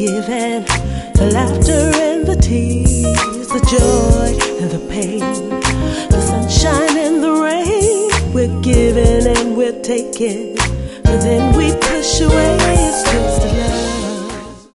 giving, the laughter and the tears, the joy and the pain, the sunshine and the rain. We're giving and we're taking, but then we push away